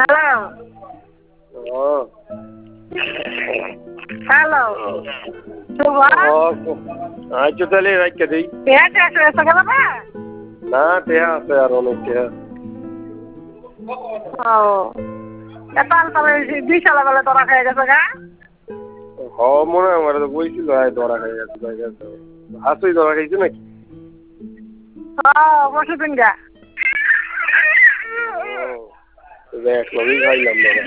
hello hello আচ্ছা তাহলে রাখতে দিই না টেহা আছে আর অনেক টেহা দুই সালা বেলা তোরা খেয়ে গেছে গা হ মনে হয় আমার তো বইছিল ধরা খাই গেছে হাসুই ধরা খাইছে নাকি বসে দিন গা এক লগেই খাইলাম ধরা